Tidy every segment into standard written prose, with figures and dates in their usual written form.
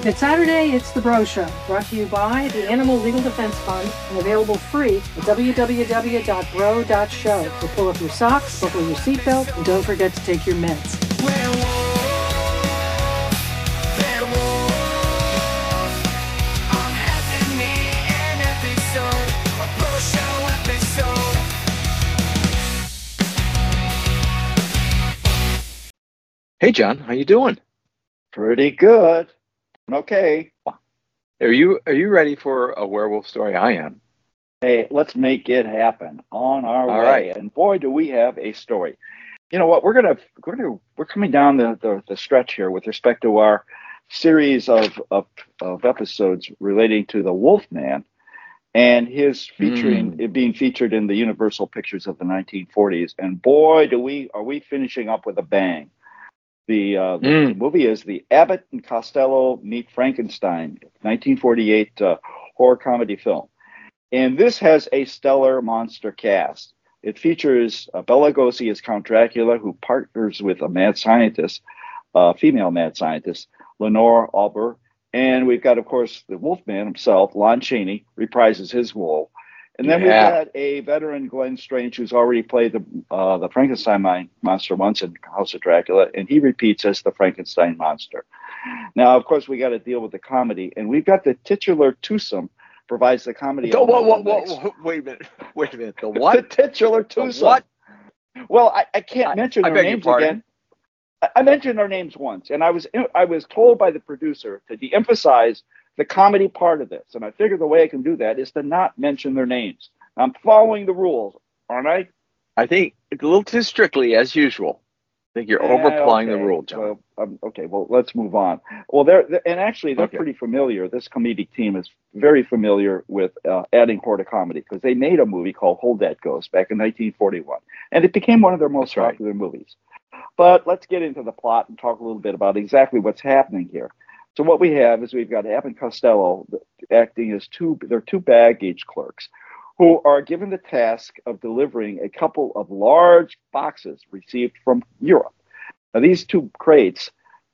It's Saturday, it's The Bro Show, brought to you by the Animal Legal Defense Fund and available free at www.bro.show. So pull up your socks, buckle your seatbelt, and don't forget to take your meds. Hey, John, how you doing? Pretty good. Okay. Are you ready for a werewolf story? I am. Hey, let's make it happen. On our way. Right. And boy, do we have a story. You know what? We're coming down the stretch here with respect to our series of episodes relating to the Wolfman and his being featured in the Universal Pictures of the 1940s. And boy, are we finishing up with a bang. The movie is the Abbott and Costello Meet Frankenstein, 1948 horror comedy film. And this has a stellar monster cast. It features Bela Lugosi as Count Dracula, who partners with a mad scientist, female mad scientist, Lenore Auber. And we've got, of course, the Wolfman himself, Lon Chaney, reprises his role. And then we've got a veteran, Glenn Strange, who's already played the Frankenstein monster once in House of Dracula, and he repeats as the Frankenstein monster. Now, of course, we got to deal with the comedy, and we've got the titular twosome provides the comedy. Whoa, wait a minute. The what? The titular twosome. The what? Well, I can't mention their names again. I mentioned their names once, and I was told by the producer to de-emphasize the comedy part of this, and I figured the way I can do that is to not mention their names. I'm following the rules, aren't I? I think a little too strictly, as usual. I think you're overplaying the rule, John. Well, let's move on. Well, they're pretty familiar. This comedic team is very familiar with adding horror to comedy because they made a movie called Hold That Ghost back in 1941, and it became one of their most popular movies. But let's get into the plot and talk a little bit about exactly what's happening here. So what we have is we've got Abbott and Costello acting as two baggage clerks who are given the task of delivering a couple of large boxes received from Europe. Now, these two crates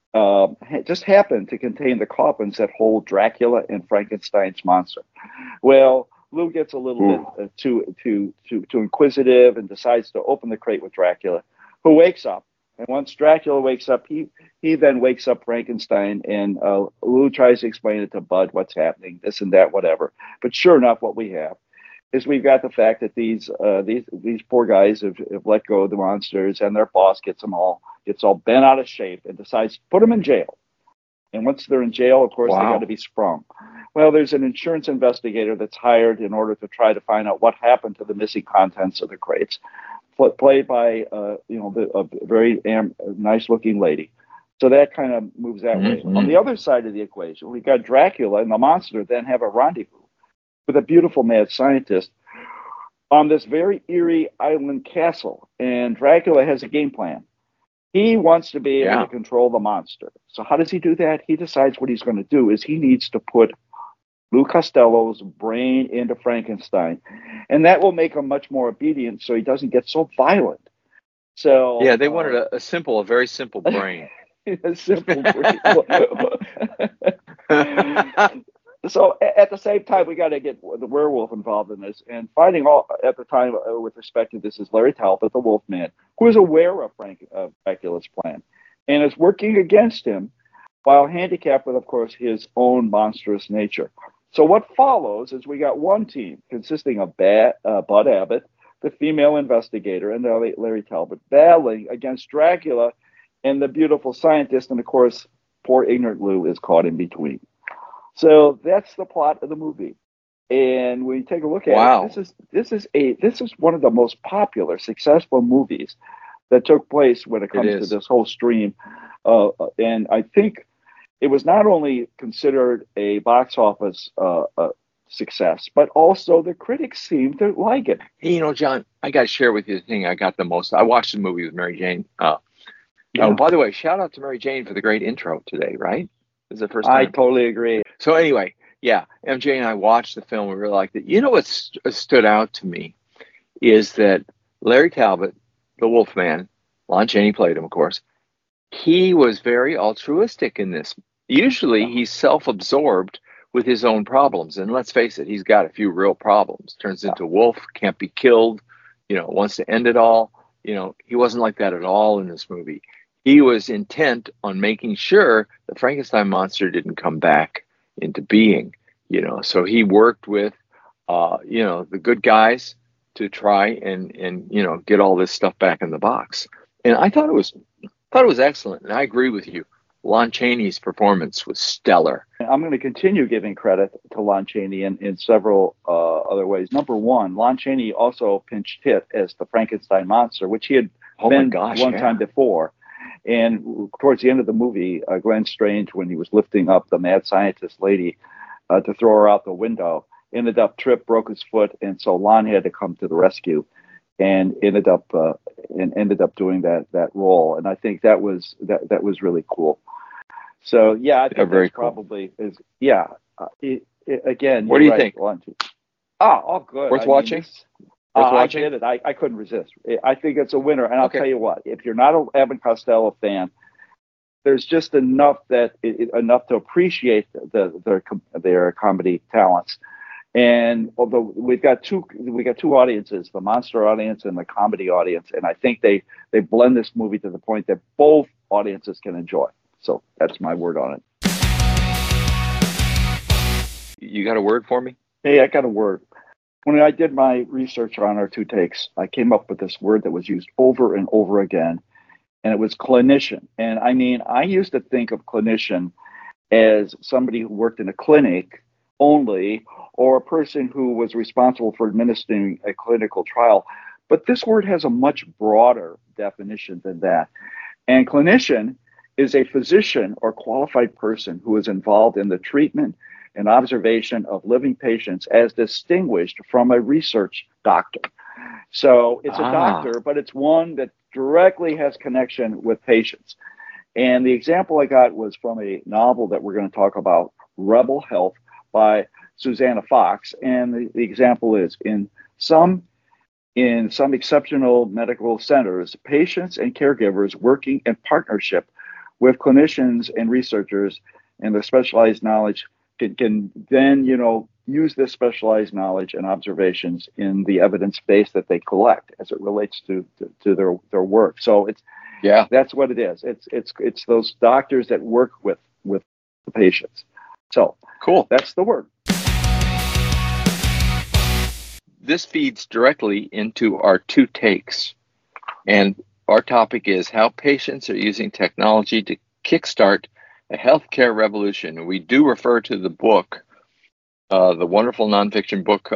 just happen to contain the coffins that hold Dracula and Frankenstein's monster. Well, Lou gets a little bit too inquisitive and decides to open the crate with Dracula, who wakes up. And once Dracula wakes up, he then wakes up Frankenstein, and Lou tries to explain it to Bud what's happening, this and that, whatever. But sure enough, what we have is we've got the fact that these poor guys have let go of the monsters, and their boss gets all bent out of shape and decides to put them in jail. And once they're in jail, of course, they got to be sprung. Well, there's an insurance investigator that's hired in order to try to find out what happened to the missing contents of the crates, played by a very nice-looking lady. So that kind of moves that way. On the other side of the equation, we got Dracula and the monster then have a rendezvous with a beautiful mad scientist on this very eerie island castle. And Dracula has a game plan. He wants to be able to control the monster. So how does he do that? He decides what he's going to do is he needs to put Lou Costello's brain into Frankenstein, and that will make him much more obedient so he doesn't get so violent. So they wanted a very simple brain. A simple brain. So at the same time, we got to get the werewolf involved in this, and finding at the time with respect to this is Larry Talbot, the Wolfman, who is aware of Dracula's plan and is working against him while handicapped with, of course, his own monstrous nature. So what follows is we got one team consisting of Bud Abbott, the female investigator, and Larry Talbot battling against Dracula and the beautiful scientist. And of course, poor ignorant Lou is caught in between. So that's the plot of the movie. And when you take a look at it, this is one of the most popular, successful movies that took place when it comes to this whole stream. And I think it was not only considered a box office success, but also the critics seemed to like it. Hey, John, I got to share with you the thing I got the most. I watched the movie with Mary Jane. By the way, shout out to Mary Jane for the great intro today, right? This is the first time. I totally agree. So anyway, MJ and I watched the film. We really liked it. You know what stood out to me is that Larry Talbot, the Wolfman, Lon Chaney played him, of course. He was very altruistic in this usually he's self-absorbed with his own problems. And let's face it, he's got a few real problems. Turns into wolf, can't be killed, wants to end it all. He wasn't like that at all in this movie. He was intent on making sure the Frankenstein monster didn't come back into being, so he worked with, the good guys to try and get all this stuff back in the box. And I thought it was excellent. And I agree with you. Lon Chaney's performance was stellar. I'm going to continue giving credit to Lon Chaney in several other ways. Number one, Lon Chaney also pinch hit as the Frankenstein monster, which he had been one time before. And towards the end of the movie, Glenn Strange, when he was lifting up the mad scientist lady to throw her out the window, tripped, broke his foot, and so Lon had to come to the rescue, and ended up doing that role. And I think that was really cool. So yeah, I think very probably cool. Again, what do you think? Oh, good. Worth watching. I did it. I couldn't resist. I think it's a winner. And I'll tell you what, if you're not an Abbott and Costello fan, there's just enough to appreciate their comedy talents. And although we've got two audiences, the monster audience and the comedy audience, and I think they blend this movie to the point that both audiences can enjoy. So that's my word on it. You got a word for me? Hey, I got a word. When I did my research on our two takes, I came up with this word that was used over and over again, and it was clinician. And I mean, I used to think of clinician as somebody who worked in a clinic only, or a person who was responsible for administering a clinical trial. But this word has a much broader definition than that. And clinician is a physician or qualified person who is involved in the treatment and observation of living patients as distinguished from a research doctor. So it's a doctor, but it's one that directly has connection with patients. And the example I got was from a novel that we're going to talk about, Rebel Health, by Susanna Fox. And the example is in some exceptional medical centers, patients and caregivers working in partnership with clinicians and researchers and their specialized knowledge can then, use this specialized knowledge and observations in the evidence base that they collect as it relates to their work. So that's what it is. It's those doctors that work with the patients. So cool. That's the word. This feeds directly into our two takes. And our topic is how patients are using technology to kickstart a healthcare revolution. We do refer to the book, the wonderful nonfiction book,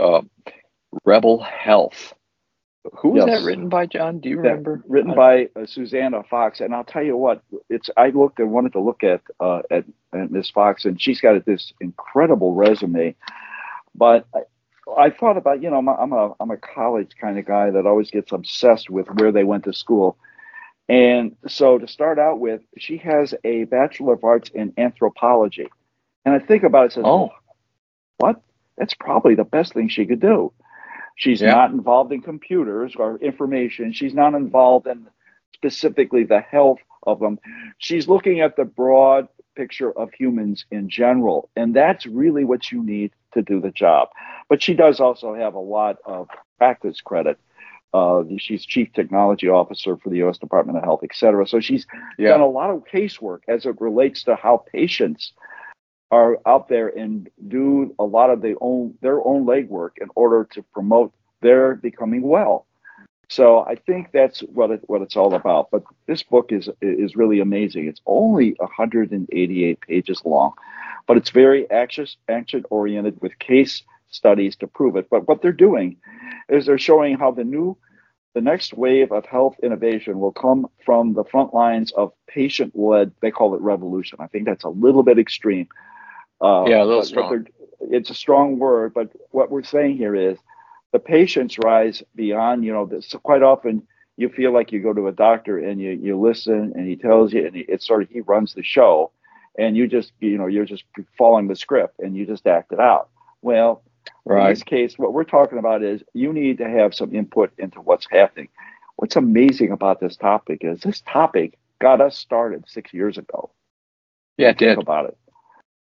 Rebel Health. Who was that written by, John? Do you remember? Written by Susanna Fox. And I'll tell you what, I wanted to look at Ms. Fox, and she's got this incredible resume. But I thought about, I'm a college kind of guy that always gets obsessed with where they went to school. And so to start out with, she has a Bachelor of Arts in Anthropology. And I think about it, says, what? That's probably the best thing she could do. She's not involved in computers or information. She's not involved in specifically the health of them. She's looking at the broad picture of humans in general. And that's really what you need to do the job. But she does also have a lot of practice credit. She's Chief Technology Officer for the U.S. Department of Health, et cetera. So she's done a lot of casework as it relates to how patients are out there and do a lot of their own legwork in order to promote their becoming well. So I think that's what it's all about. But this book is really amazing. It's only 188 pages long, but it's very action-oriented with case studies to prove it. But what they're doing is they're showing how the next wave of health innovation will come from the front lines of patient-led, they call it revolution. I think that's a little bit extreme. A little strong. It's a strong word, but what we're saying here is the patients rise beyond, this. Quite often you feel like you go to a doctor and you listen and he tells you, and he runs the show, and you just, you're just following the script and you just act it out. Well, in this case, what we're talking about is you need to have some input into what's happening. What's amazing about this topic is this topic got us started 6 years ago. Yeah, it did. Think about it.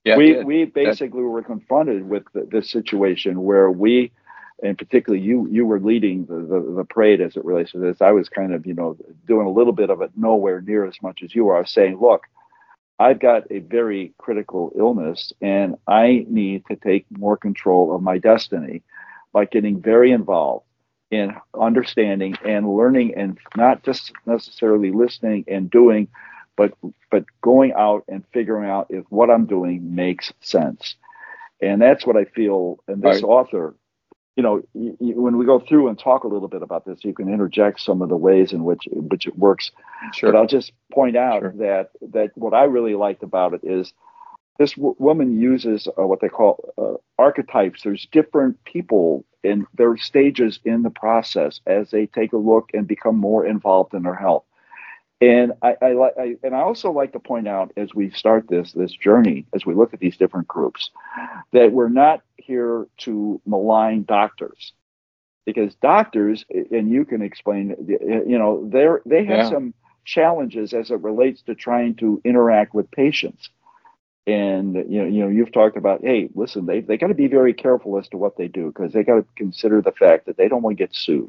Yeah, we basically were confronted with this situation where we, and particularly you were leading the parade as it relates to this. I was kind of, doing a little bit of it, nowhere near as much as you are, saying, look, I've got a very critical illness and I need to take more control of my destiny by getting very involved in understanding and learning, and not just necessarily listening and doing, but going out and figuring out if what I'm doing makes sense. And that's what I feel. And this author, when we go through and talk a little bit about this, you can interject some of the ways in which it works. Sure. But I'll just point out that what I really liked about it is this woman uses what they call archetypes. There's different people in their stages in the process as they take a look and become more involved in their health. And I also like to point out, as we start this journey, as we look at these different groups, that we're not here to malign doctors, because doctors, and you can explain, they have some challenges as it relates to trying to interact with patients. And you've talked about, hey, listen, they got to be very careful as to what they do, because they got to consider the fact that they don't want to get sued.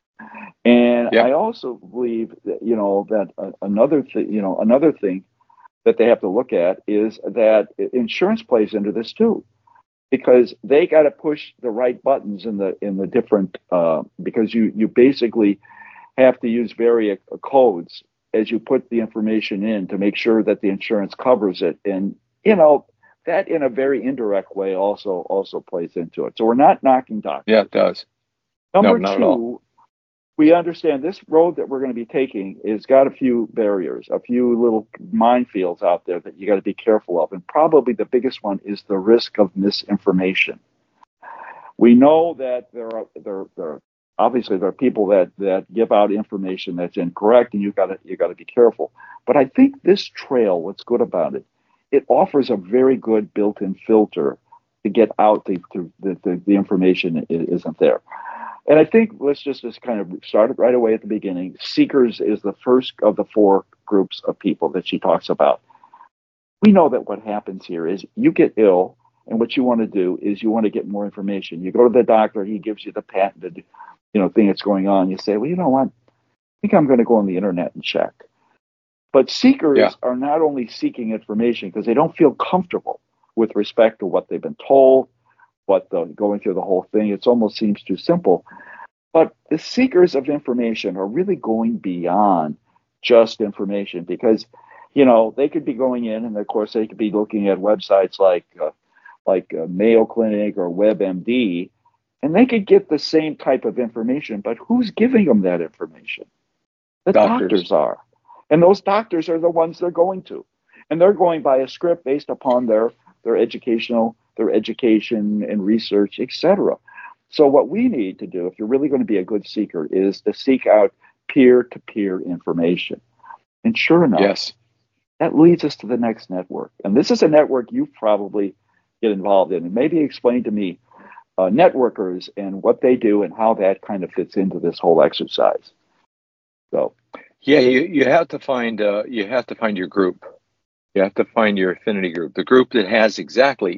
And I also believe that, that another thing that they have to look at is that insurance plays into this too, because they got to push the right buttons in the different, because you basically have to use various codes as you put the information in to make sure that the insurance covers it. And, that in a very indirect way also plays into it. So we're not knocking doctors. Yeah, it does. Number two, we understand this road that we're going to be taking has got a few barriers, a few little minefields out there that you got to be careful of. And probably the biggest one is the risk of misinformation. We know that there are people that give out information that's incorrect, and you got to be careful. But I think this trail, what's good about it, it offers a very good built-in filter to get out the information isn't there. And I think let's just kind of start it right away at the beginning. Seekers is the first of the four groups of people that she talks about. We know that what happens here is you get ill, and what you want to do is you want to get more information. You go to the doctor, he gives you the patented, thing that's going on. You say, well, you know what? I think I'm going to go on the internet and check. But seekers are not only seeking information because they don't feel comfortable with respect to what they've been told, going through the whole thing. It almost seems too simple. But the seekers of information are really going beyond just information, because, they could be going in, and of course they could be looking at websites like Mayo Clinic or WebMD, and they could get the same type of information, but who's giving them that information? The doctors are. And those doctors are the ones they're going to. And they're going by a script based upon their education and research, etc. So what we need to do, if you're really going to be a good seeker, is to seek out peer-to-peer information. And sure enough, that leads us to the next network. And this is a network you probably get involved in. And maybe explain to me networkers and what they do and how that kind of fits into this whole exercise. So, you have to find your group. You have to find your affinity group, the group that has exactly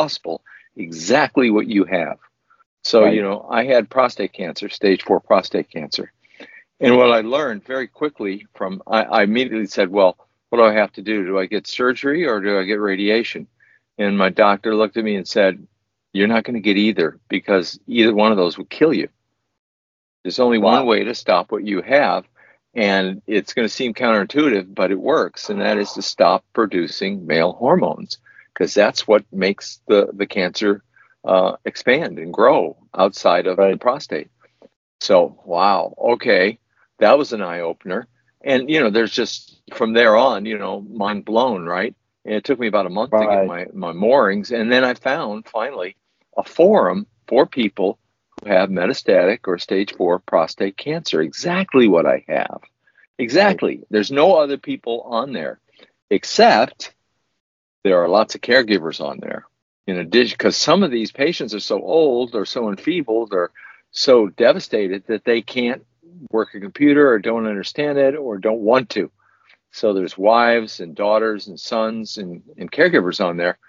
what you have. So, I had prostate cancer, stage 4 prostate cancer. And what I learned very quickly I immediately said, well, what do I have to do? Do I get surgery or do I get radiation? And my doctor looked at me and said, you're not going to get either, because either one of those would kill you. There's only one way to stop what you have. And it's going to seem counterintuitive, but it works. And that is to stop producing male hormones, because that's what makes the cancer expand and grow outside of the prostate. So, wow. Okay. That was an eye opener. And, there's just from there on, mind blown, right? And it took me about a month to get my moorings. And then I found finally a forum for people who have metastatic or stage 4 prostate cancer. Exactly what I have. Exactly. There's no other people on there, except there are lots of caregivers on there. In addition, because some of these patients are so old or so enfeebled or so devastated that they can't work a computer or don't understand it or don't want to. So there's wives and daughters and sons and caregivers on there.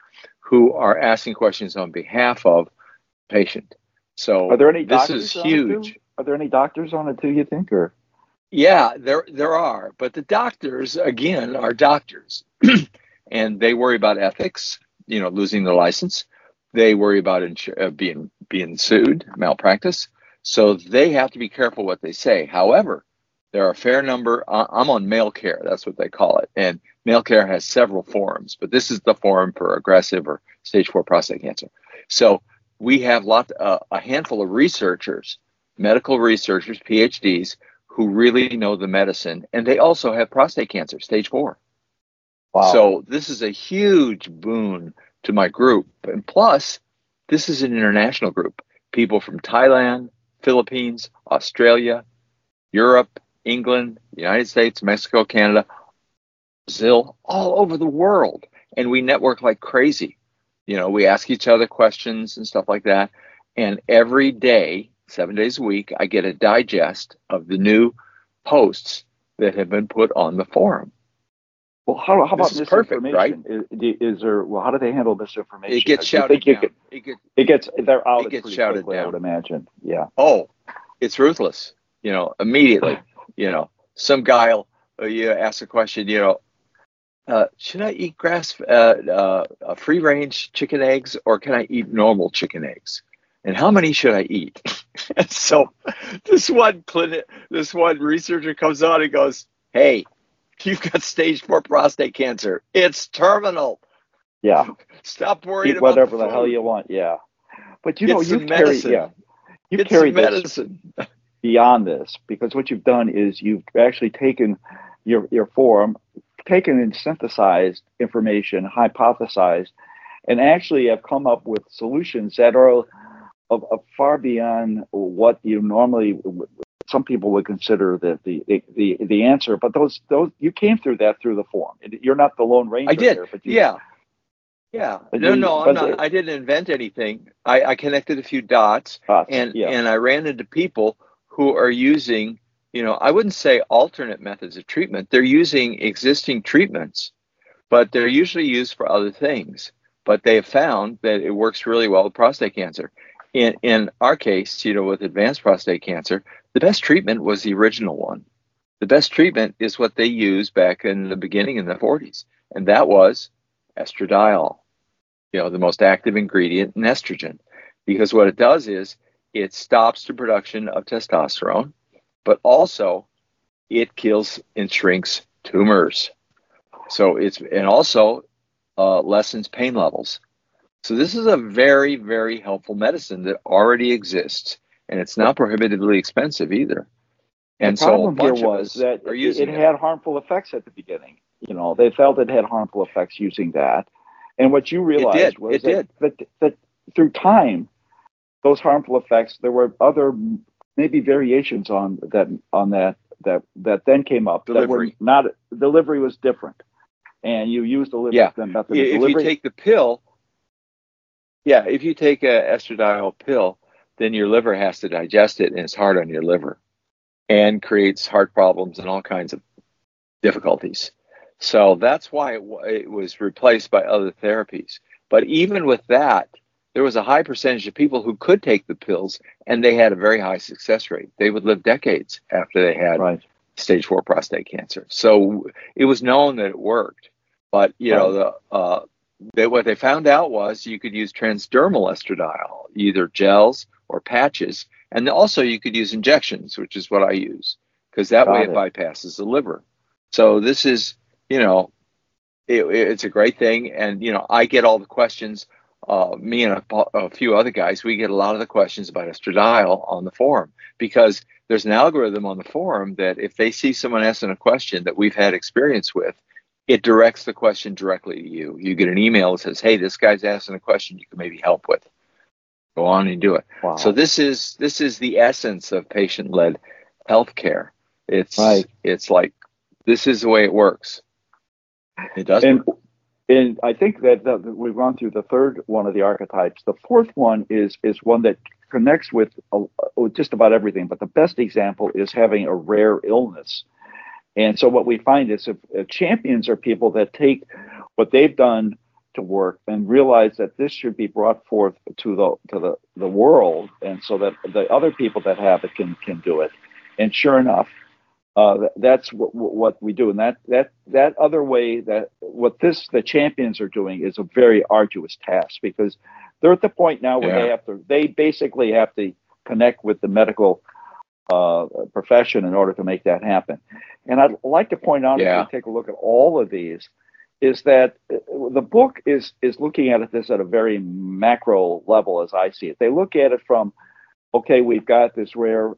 who are asking questions on behalf of patient. So are there any this doctors is huge. Are there any doctors on it too, you think, or? Yeah, there are, but the doctors again are doctors, and they worry about ethics, losing their license. They worry about being sued, malpractice. So they have to be careful what they say. However, there are a fair number. I'm on MailCare, that's what they call it, and MailCare has several forums, but this is the forum for aggressive or stage 4 prostate cancer. So we have a handful of researchers, medical researchers, PhDs, who really know the medicine, and they also have prostate cancer, stage 4. Wow. So this is a huge boon to my group. And plus, this is an international group. People from Thailand, Philippines, Australia, Europe, England, United States, Mexico, Canada, Brazil, all over the world. And we network like crazy. We ask each other questions and stuff like that. And every day, 7 days a week, I get a digest of the new posts that have been put on the forum. Well, how about this is perfect, right? Is there? Well, how do they handle misinformation? It gets shouted down. They're out. It gets shouted quickly, down. I would imagine. Yeah. Oh, it's ruthless. Immediately. Some guy will ask a question. Should I eat free range chicken eggs, or can I eat normal chicken eggs? And how many should I eat? And so this one researcher comes on and goes, "Hey, you've got stage 4 prostate cancer. It's terminal. Yeah. Stop worrying about whatever the hell food. you want. Yeah. But you carried this beyond this, because what you've done is you've actually taken your forum, taken and synthesized information, hypothesized, and actually have come up with solutions that are of far beyond what you normally, some people would consider the answer. But those you came through the forum. You're not the Lone Ranger. I did. Here, but Yeah. No, I'm not. I didn't invent anything. I connected a few dots, and I ran into people who are using, I wouldn't say alternate methods of treatment. They're using existing treatments, but they're usually used for other things. But they have found that it works really well with prostate cancer. In our case, with advanced prostate cancer, the best treatment was the original one. The best treatment is what they used back in the beginning in the 40s, and that was estradiol, the most active ingredient in estrogen, because what it does is it stops the production of testosterone, but also it kills and shrinks tumors. So and also lessens pain levels. So this is a very, very helpful medicine that already exists, and it's not prohibitively expensive either. And the problem here was that it had harmful effects at the beginning. They felt it had harmful effects using that. And what you realized was that through time, those harmful effects, there were other maybe variations on that then came up. Delivery. Delivery was different. And you used the method of delivery. If you take the pill, if you take a estradiol pill, then your liver has to digest it, and it's hard on your liver and creates heart problems and all kinds of difficulties. So that's why it was replaced by other therapies. But even with that, there was a high percentage of people who could take the pills, and they had a very high success rate. They would live decades after they had stage 4 prostate cancer. So it was known that it worked. But, what they found out was you could use transdermal estradiol, either gels or patches. And also you could use injections, which is what I use, because that way it bypasses the liver. So this is, it's a great thing. And, I get all the questions, me and a few other guys, we get a lot of the questions about estradiol on the forum, because there's an algorithm on the forum that if they see someone asking a question that we've had experience with, it directs the question directly to you. You get an email that says, hey, this guy's asking a question you can maybe help with. Go on and do it. Wow. So this is the essence of patient-led healthcare. It's like, this is the way it works. It does. And I think that we've gone through the third one of the archetypes. The fourth one is one that connects with just about everything. But the best example is having a rare illness. And so what we find is champions are people that take what they've done to work and realized that this should be brought forth to the world, and so that the other people that have it can do it. And sure enough, that's what we do. And that other way, that what the champions are doing is a very arduous task, because they're at the point now where they basically have to connect with the medical profession in order to make that happen. And I'd like to point out, if you take a look at all of these, is that the book is looking at this at a very macro level, as I see it. They look at it from, okay, we've got this rare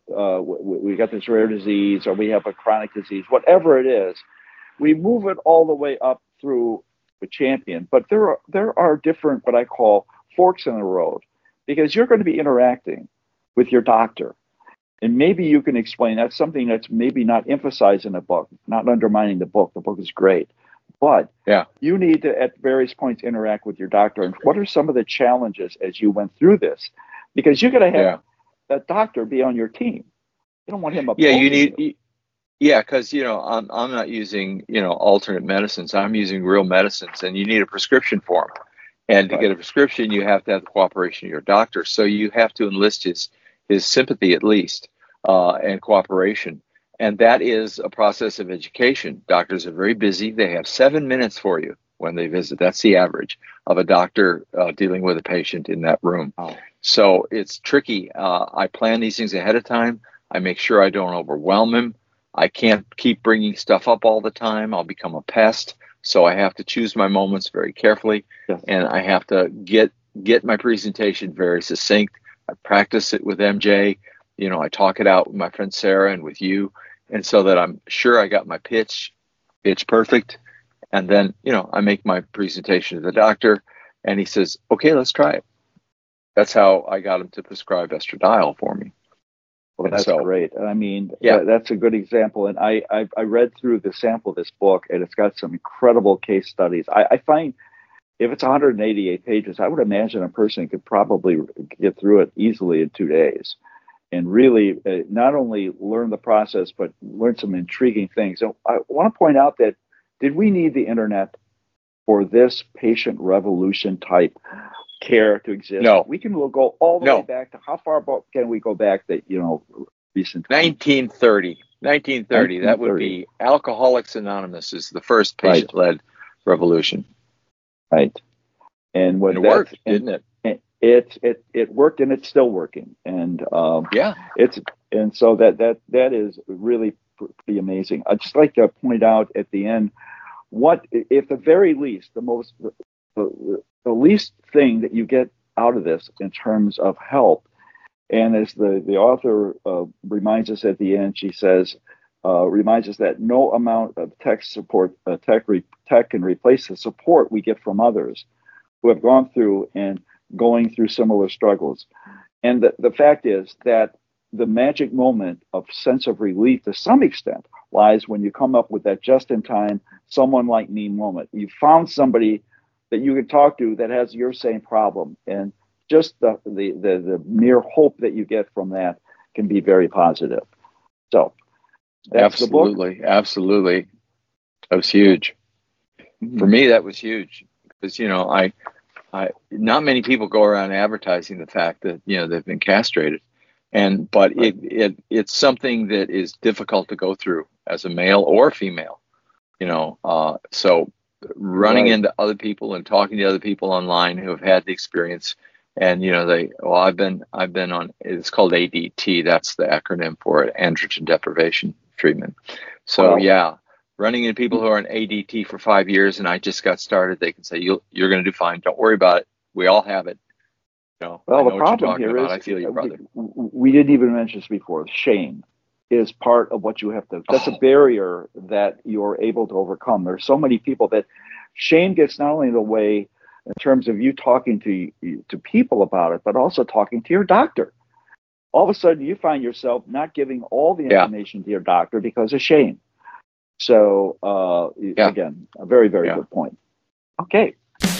disease, or we have a chronic disease, whatever it is. We move it all the way up through the champion, but there are different, what I call, forks in the road, because you're going to be interacting with your doctor. And maybe you can explain, that's something that's maybe not emphasized in the book, not undermining the book. The book is great. But you need to, at various points, interact with your doctor. And what are some of the challenges as you went through this? Because you're going to have that doctor be on your team. You don't want him opposing you. Because I'm not using alternate medicines. I'm using real medicines, and you need a prescription for them. And to get a prescription, you have to have the cooperation of your doctor. So you have to enlist his sympathy, at least, and cooperation. And that is a process of education. Doctors are very busy. They have 7 minutes for you when they visit. That's the average of a doctor dealing with a patient in that room. Oh. So it's tricky. I plan these things ahead of time. I make sure I don't overwhelm him. I can't keep bringing stuff up all the time. I'll become a pest. So I have to choose my moments very carefully. Yes. And I have to get my presentation very succinct. I practice it with MJ. I talk it out with my friend Sarah and with you. And so that I'm sure I got my pitch perfect. And then, I make my presentation to the doctor, and he says, okay, let's try it. That's how I got him to prescribe estradiol for me. Well, that's great. I mean, that's a good example. And I read through the sample of this book, and it's got some incredible case studies. I find if it's 188 pages, I would imagine a person could probably get through it easily in 2 days. And really not only learn the process, but learn some intriguing things. So I want to point out that, did we need the internet for this patient revolution type care to exist? No. We can go all the way back to, how far can we go back that, recent? 1930. That would be Alcoholics Anonymous is the first patient-led revolution. Right. And when it worked, didn't it? It worked, and it's still working, and so that is really pretty amazing. I'd just like to point out at the end, what, if the very least, the least thing that you get out of this in terms of help, and as the author reminds us at the end, she says, reminds us that no amount of tech can replace the support we get from others who have gone through and going through similar struggles. And the fact is that the magic moment of sense of relief, to some extent, lies when you come up with that just-in-time, someone-like-me moment. You found somebody that you can talk to that has your same problem, and just the mere hope that you get from that can be very positive. So that's the book. Absolutely. That was huge. Mm-hmm. For me, that was huge, because I not many people go around advertising the fact that they've been castrated, but it's something that is difficult to go through as a male or female, so running into other people and talking to other people online who have had the experience, and I've been on, it's called ADT, that's the acronym for it, androgen deprivation treatment. So running into people who are on ADT for 5 years, and I just got started, they can say, you're going to do fine. Don't worry about it. We all have it. Well, the problem here is, I feel you, brother. We didn't even mention this before. Shame is part of what you have to, that's a barrier that you're able to overcome. There's so many people that shame gets not only in the way in terms of you talking to people about it, but also talking to your doctor. All of a sudden, you find yourself not giving all the information to your doctor because of shame. So, again, a very, very good point. Okay.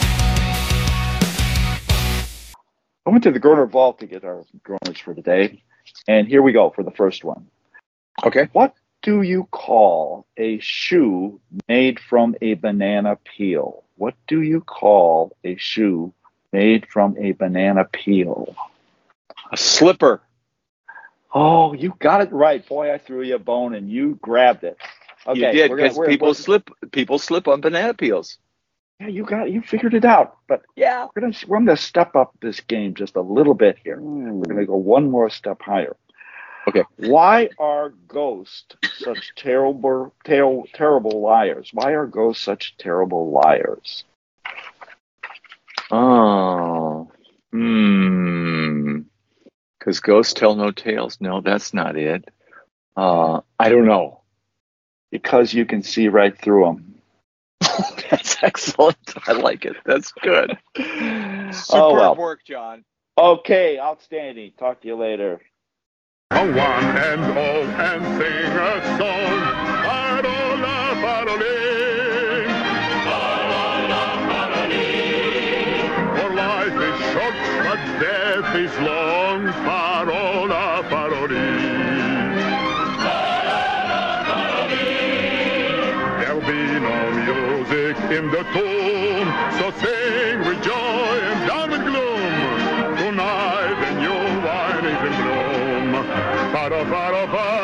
I went to the Groner Vault to get our Groners for today. And here we go for the first one. Okay. What do you call a shoe made from a banana peel? What do you call a shoe made from a banana peel? A slipper. Oh, you got it right. Boy, I threw you a bone and you grabbed it. Okay, You did, because people slip on banana peels. Yeah, you figured it out. But yeah, we're gonna step up this game just a little bit here. We're gonna go one more step higher. Okay. Why are ghosts such terrible liars? Why are ghosts such terrible liars? Oh. Because ghosts tell no tales. No, that's not it. I don't know. Because you can see right through them. That's excellent. I like it. That's good. Superb work, John. Okay, outstanding. Talk to you later. A one and all and sing a song. Parola, parolin. Parola, parolin. For life is short, but death is long. Parola, parolin. Parola, parolin. There'll be no music in the tune, so sing with joy and down with gloom. Tonight the new wine is in bloom. Para, para, para.